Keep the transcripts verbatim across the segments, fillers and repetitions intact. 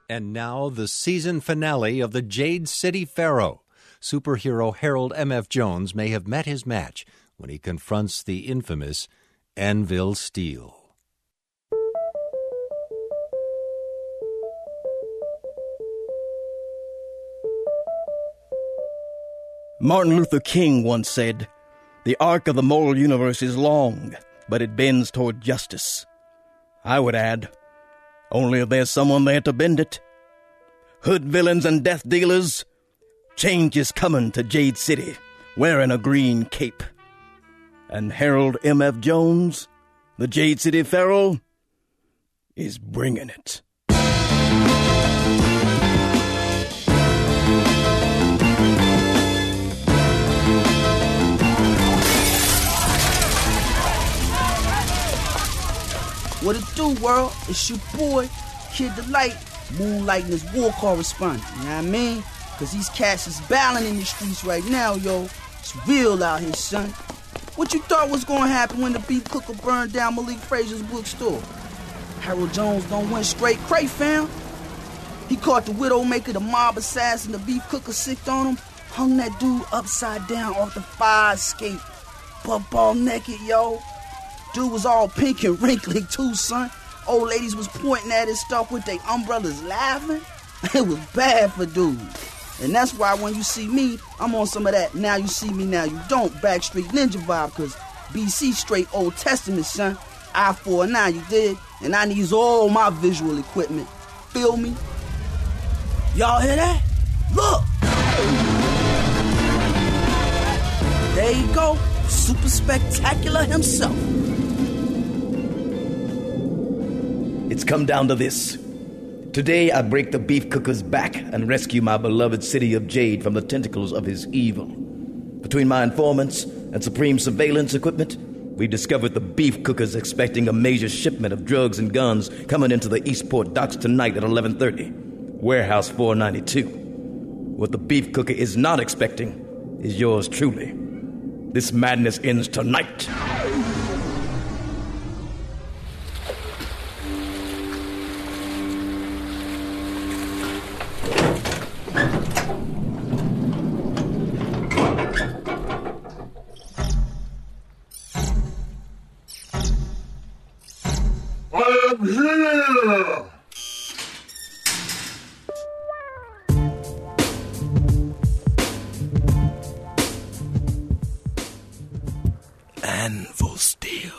And now the season finale of the Jade City Pharaoh. Superhero Harold M F. Jones may have met his match when he confronts the infamous Anvil Steel. Martin Luther King once said, "The arc of the moral universe is long, but it bends toward justice." I would add, only if there's someone there to bend it. Hood villains and death dealers, change is coming to Jade City, wearing a green cape. And Harold M F. Jones, the Jade City Pharaoh, is bringing it. What it do, world? It's your boy, Kid Delight, moonlighting as war correspondent, you know what I mean? Cause these cats is battling in the streets right now, yo. It's real out here, son. What you thought was gonna happen when the beef cooker burned down Malik Frazier's bookstore? Harold Jones don't went straight cray, fam. He caught the widowmaker, the mob assassin, the beef cooker sicked on him, hung that dude upside down off the fire escape, butt ball naked, yo. Dude was all pink and wrinkly too, son. Old ladies was pointing at his stuff with their umbrellas laughing. It was bad for dude. And that's why when you see me, I'm on some of that now you see me, now you don't Backstreet Ninja vibe, cause B C straight Old Testament, son. I four nine, you did? And I needs all my visual equipment. Feel me? Y'all hear that? Look! There you go. Super spectacular himself. It's come down to this. Today I break the beef cooker's back and rescue my beloved city of Jade from the tentacles of his evil. Between my informants and supreme surveillance equipment, we discovered the beef cooker's expecting a major shipment of drugs and guns coming into the Eastport docks tonight at eleven thirty. Warehouse four ninety-two. What the beef cooker is not expecting is yours truly. This madness ends tonight. I am here! Anvil Steel.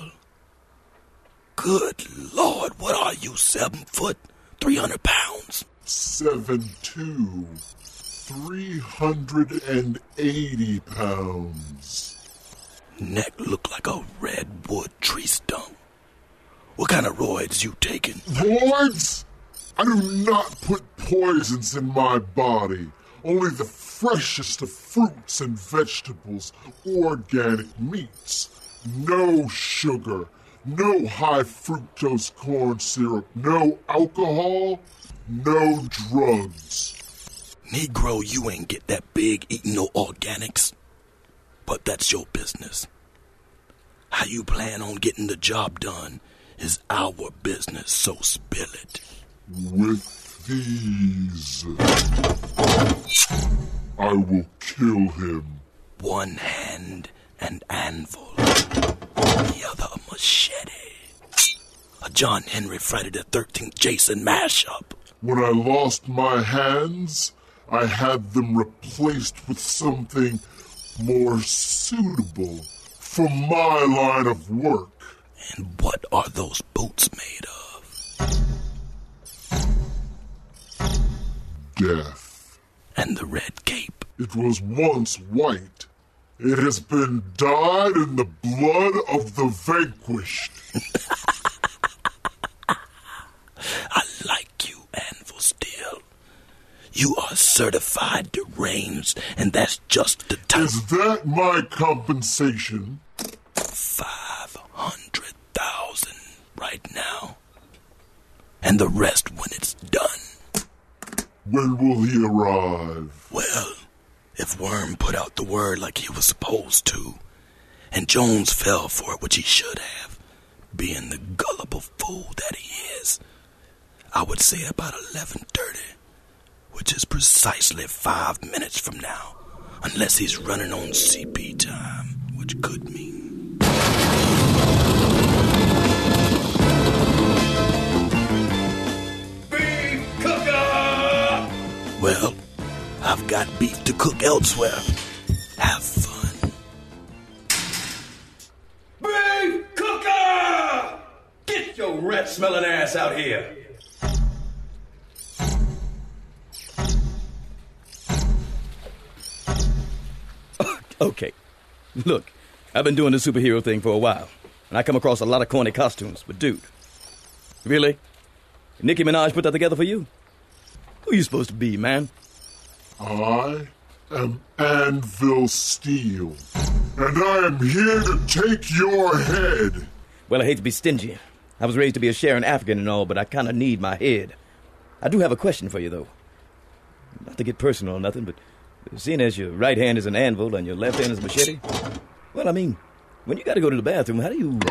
Good Lord, what are you, seven foot, three hundred pounds? Seven two, three hundred and eighty pounds. Neck look like a redwood tree stump. What kind of roids you taking? Roids? I do not put poisons in my body. Only the freshest of fruits and vegetables, organic meats. No sugar, no high fructose corn syrup, no alcohol, no drugs. Negro, you ain't get that big eating no organics. But that's your business. How you plan on getting the job done is our business, so spill it. With these, I will kill him. One hand an anvil, the other a machete. A John Henry Friday the thirteenth Jason mashup. When I lost my hands, I had them replaced with something more suitable for my line of work. And what are those boots made of? Death. And the red cape? It was once white. It has been dyed in the blood of the vanquished. I like you, Anvil Steel. You are certified deranged, and that's just the time. Is that my compensation? Five hundred thousand right now. And the rest when it's done. When will he arrive? Well, if Worm put out the word like he was supposed to, and Jones fell for it, which he should have, being the gullible fool that he is, I would say about eleven thirty. is precisely five minutes from now, unless he's running on C P time, which could mean... Beef cooker! Well, I've got beef to cook elsewhere. Have fun. Beef cooker! Get your rat-smelling ass out here. Okay, look, I've been doing the superhero thing for a while, and I come across a lot of corny costumes, but dude, really? Nicki Minaj put that together for you? Who are you supposed to be, man? I am Anvil Steel, and I am here to take your head. Well, I hate to be stingy. I was raised to be a Sharon African and all, but I kind of need my head. I do have a question for you, though. Not to get personal or nothing, but seeing as your right hand is an anvil and your left hand is a machete, well, I mean, when you gotta go to the bathroom, how do you...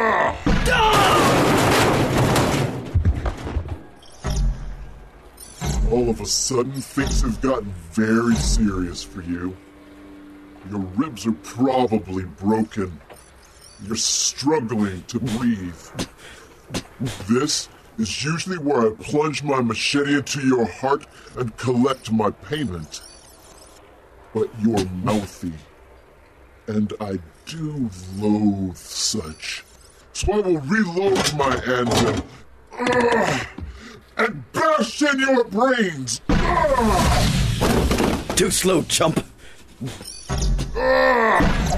All of a sudden, things have gotten very serious for you. Your ribs are probably broken. You're struggling to breathe. This is usually where I plunge my machete into your heart and collect my payment. But you're mouthy, and I do loathe such. So I will reload my anvil uh, and bash in your brains. Uh, Too slow, chump. uh, uh,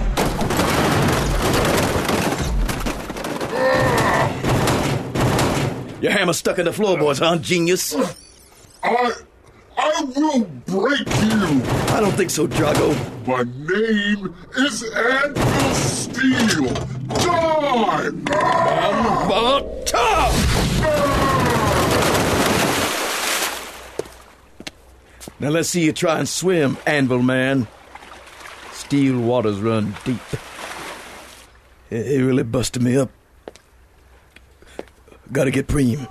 Your hammer's stuck in the floorboards, huh, genius? I... I will break you! I don't think so, Drago. My name is Anvil Steel! Die! Now let's see you try and swim, Anvil Man. Steel waters run deep. It really busted me up. Gotta get Preem.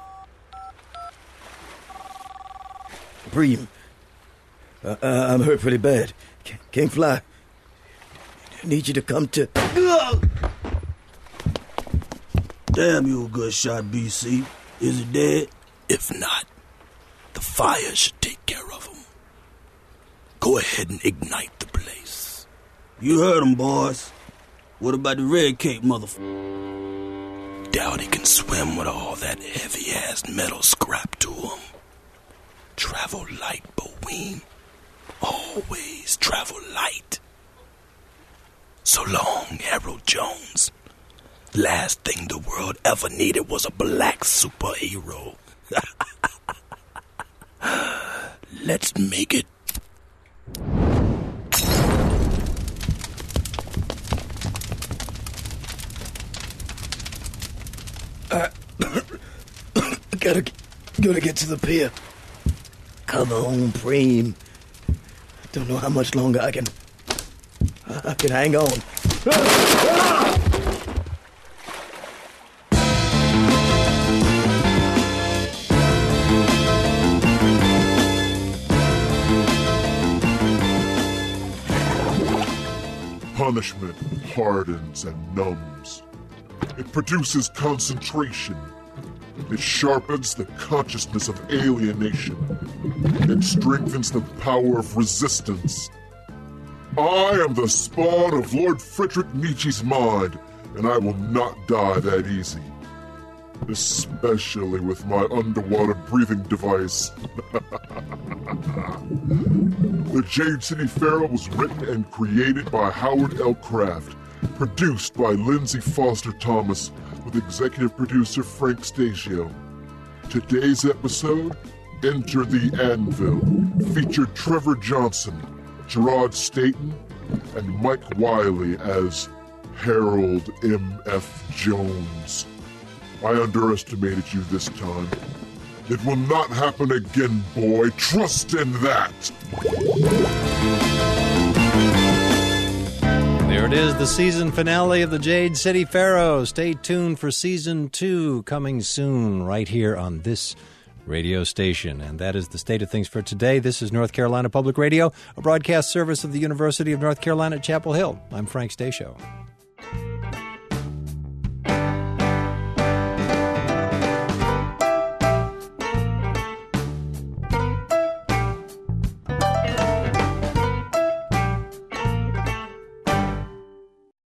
Preem. Uh, uh, I'm hurt pretty bad. C- can't fly. Need you to come to... Damn, you a good shot, B C. Is it dead? If not, the fire should take care of him. Go ahead and ignite the place. You heard him, boys. What about the red cape, motherfucker? Doubt he can swim with all that heavy-ass metal scrap to him. Travel light, Boweem. Always travel light. So long, Harold Jones. Last thing the world ever needed was a black superhero. Let's make it. I gotta, gotta get to the pier. Come on, Preem. Don't know how much longer I can... I can hang on. Punishment hardens and numbs. It produces concentration. It sharpens the consciousness of alienation. It strengthens the power of resistance. I am the spawn of Lord Friedrich Nietzsche's mind, and I will not die that easy. Especially with my underwater breathing device. The Jade City Pharaoh was written and created by Howard L. Kraft, produced by Lindsay Foster Thomas, with executive producer Frank Stasio. Today's episode, Enter the Anvil, featured Trevor Johnson, Gerard Staten, and Mike Wiley as Harold M F. Jones. I underestimated you this time. It will not happen again, boy. Trust in that. There it is, the season finale of the Jade City Pharaoh. Stay tuned for season two, coming soon, right here on this radio station. And that is the state of things for today. This is North Carolina Public Radio, a broadcast service of the University of North Carolina at Chapel Hill. I'm Frank Stasio.